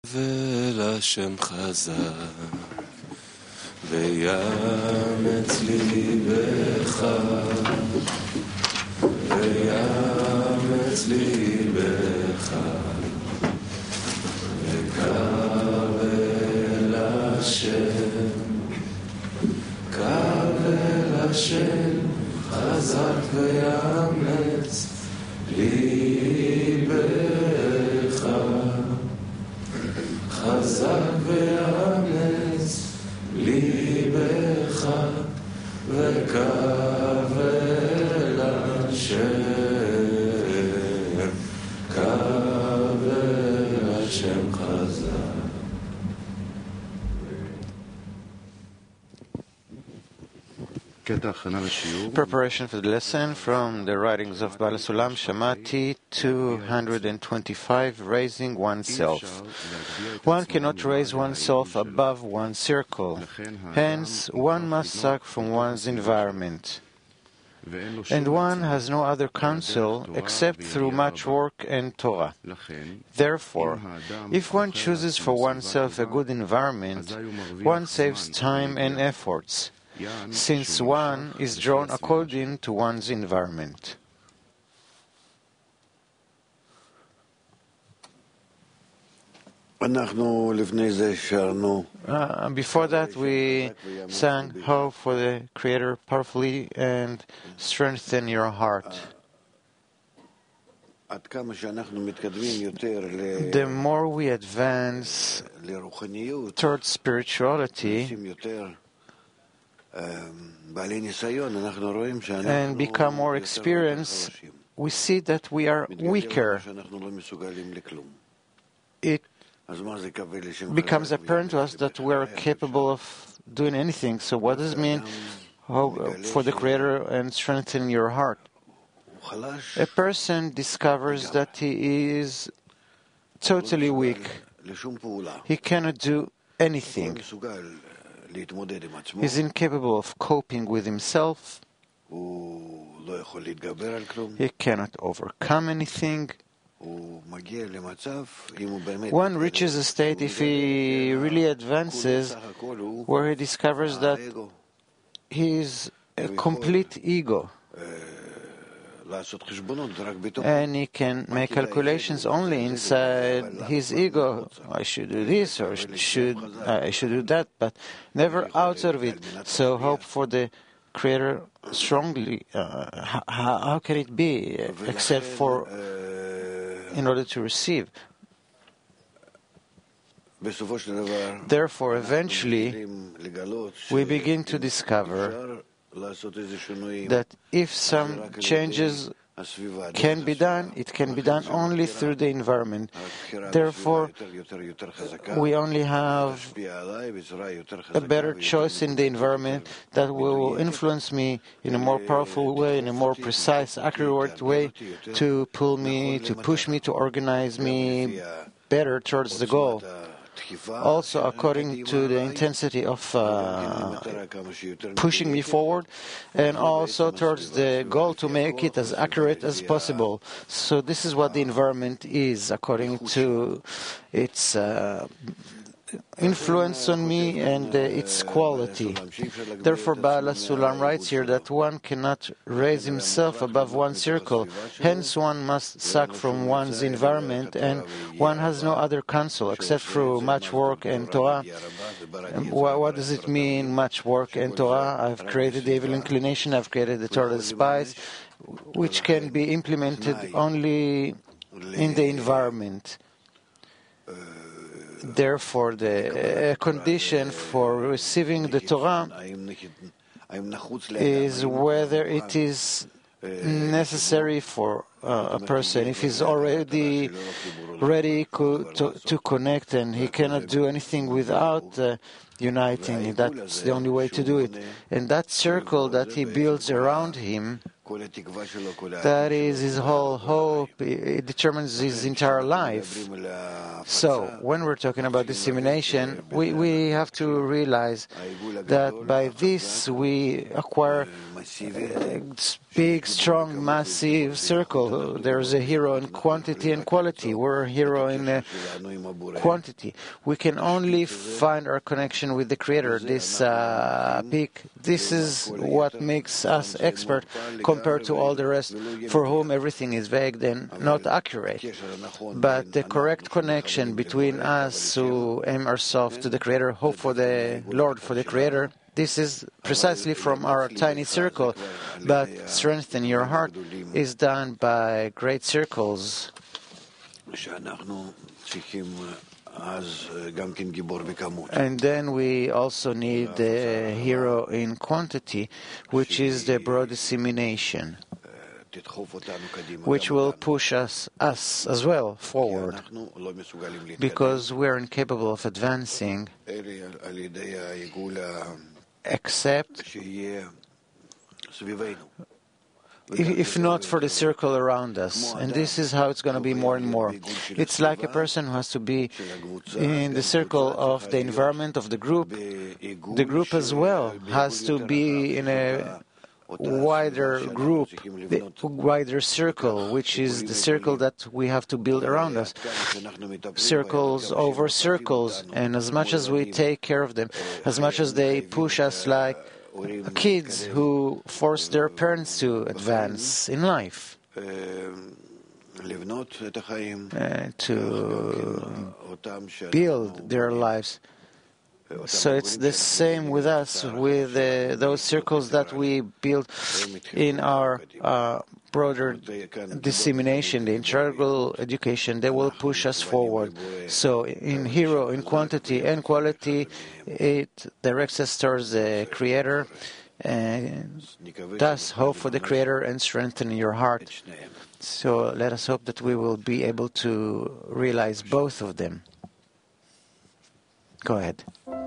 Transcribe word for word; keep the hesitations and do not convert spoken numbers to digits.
ולשם חזק ויאמץ ליבך ויאמץ ליבך וקרב אל השם קרב אל השם חזק ויאמץ ליבך חזק ויאמץ ליבך וקרב אל השם קרב אל השם חזק. Preparation for the lesson from the writings of Baal Sulam Shamati two hundred twenty-five, raising oneself. One cannot raise oneself above one's circle. Hence, one must suck from one's environment. And one has no other counsel except through much work and Torah. Therefore, if one chooses for oneself a good environment, one saves time and efforts, since one is drawn according to one's environment. Uh, before that, we sang Hope for the Creator powerfully and strengthen your heart. The more we advance towards spirituality and become more experienced, we see that we are weaker. It becomes apparent to us that we are capable of doing anything. So what does it mean for the Creator and strengthen your heart? A person discovers that he is totally weak. He cannot do anything. He is incapable of coping with himself. He cannot overcome anything. One reaches a state, if he really advances, where he discovers that he is a complete ego. And he can make calculations only inside his ego. I should do this, or should I should do that, but never outside of it. So hope for the Creator strongly. Uh, how, how can it be except for in order to receive? Therefore, eventually, we begin to discover that if some changes can be done, it can be done only through the environment. Therefore, we only have a better choice in the environment that will influence me in a more powerful way, in a more precise, accurate way, to pull me, to push me, to organize me better towards the goal. Also, according to the intensity of uh, pushing me forward, and also towards the goal to make it as accurate as possible. So this is what the environment is, according to its uh, influence on me and uh, its quality. Therefore, Baal Sulam writes here that one cannot raise himself above one's circle. Hence, one must suck from one's environment, and one has no other counsel except through much work and Torah. And what, what does it mean, much work and Torah? I've created the evil inclination, I've created the Torah despise, which can be implemented only in the environment. Therefore, the uh, condition for receiving the Torah is whether it is necessary for uh, a person. If he's already ready co- to, to connect and he cannot do anything without uh, uniting, that's the only way to do it. And that circle that he builds around him, that is his whole hope. It determines his entire life. So, when we're talking about dissemination, we, we have to realize that by this we acquire big, strong, massive circle. There's a hero in quantity and quality. We're a hero in uh, quantity. We can only find our connection with the Creator, this uh, peak. This is what makes us expert compared to all the rest, for whom everything is vague and not accurate. But the correct connection between us who aim ourselves to the Creator, hope for the Lord, for the Creator, this is precisely from our tiny circle, but strengthen your heart is done by great circles. And then we also need the hero in quantity, which is the broad dissemination, which will push us, us as well forward, because we're incapable of advancing except if not for the circle around us. And this is how it's going to be more and more. It's like a person who has to be in the circle of the environment of the group. The group as well has to be in a wider group, the wider circle, which is the circle that we have to build around us. Circles over circles, and as much as we take care of them, as much as they push us like kids who force their parents to advance in life, uh, to build their lives. So it's the same with us, with uh, those circles that we build in our uh, broader dissemination, the integral education. They will push us forward. So in hero, in quantity and quality, it directs us towards the Creator, and thus hope for the Creator and strengthen your heart. So let us hope that we will be able to realize both of them. Go ahead.